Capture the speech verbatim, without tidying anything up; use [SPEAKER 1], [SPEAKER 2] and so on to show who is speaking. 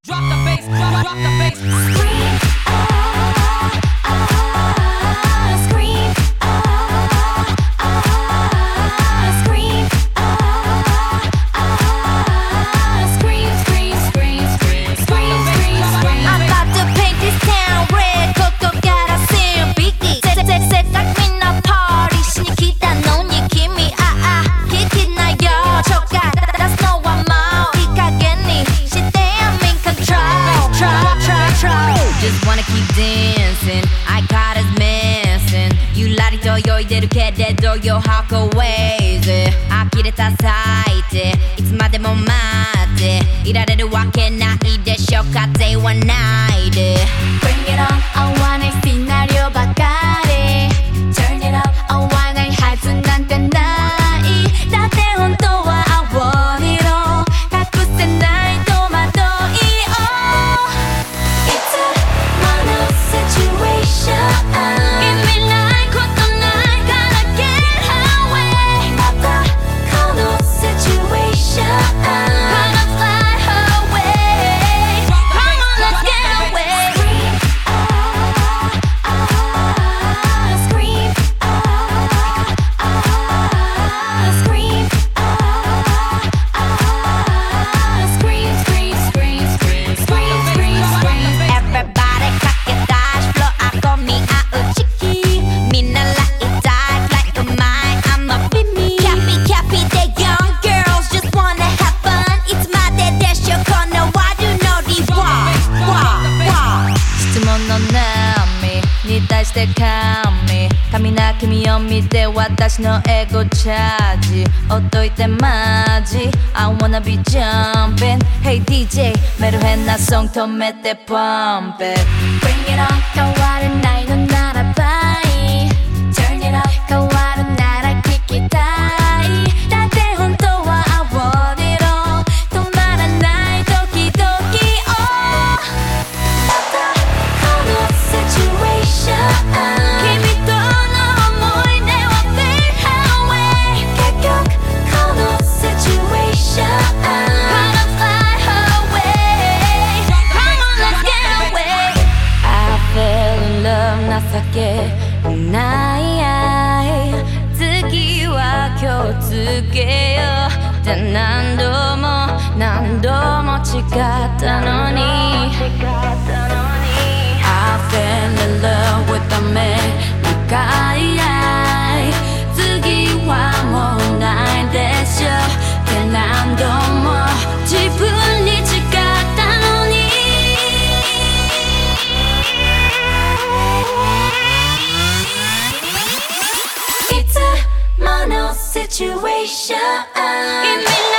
[SPEAKER 1] Drop the bass, drop, drop the bass.
[SPEAKER 2] Scream, ah, ah, scream, ah, ah, scream, ah, ah, scream, scream, scream, scream, scream, scream, scream. I'm about to paint this town red. Coco gotta sing biggie. 새싹 빛나 party. 신이 기다 놓니 kimi. 아, 아, 기티 나요. 조각. That's no one more. 이가겠니? 시대 I'm in control. Try, try, try.
[SPEAKER 3] Just wanna keep dancing. I got us missing. You lie to yo, you did get that door, yo, how go ways. I get it aside. It's my demo mate. 이라래를 와게 나 이대 쇼카테 one night.
[SPEAKER 2] Bring it on. I wanna scenario 바까리. Turn it up. I wanna 할 순간 때 나이. 나대 혼또와 I want it all. 가꾸센 나이 도마도이. Oh, it's a mono situation. Give me like 어떤 날 gotta get away. 나다 cono situation. Gonna fly away. Come on, let's get away. Scream, ah, ah, scream, ah, ah, scream, ah, ah, scream, scream, scream, scream, scream, scream, scream.
[SPEAKER 3] Everybody cock it dash flow ako mi au chiki. Mina like it dark like a mine. I'm a bimmy. Cappy cappy, they young girls just wanna have fun. It's my day dash your corner. Why do you know the why why why? 質問の波に対して神神な君を見て私のエゴチャージほっといてマジ I wanna be jumping Hey ディージェー メルヘンなソング止めてパンプ
[SPEAKER 2] Bring it on. 変わるないのならばいい Turn it up. 変わるなら聞きたいだって本当は I want it all 止まらないドキドキ Oh またこの situation 君との思い出は fade away 結局この situation Gonna fly away Come on, let's get away I fell in love 情けない次は気をつけようって何度も何度も誓ったのに I fell in love with the man 長い愛次はもうないでしょって何度も自分に誓ったのにIt's a mono situation. Give me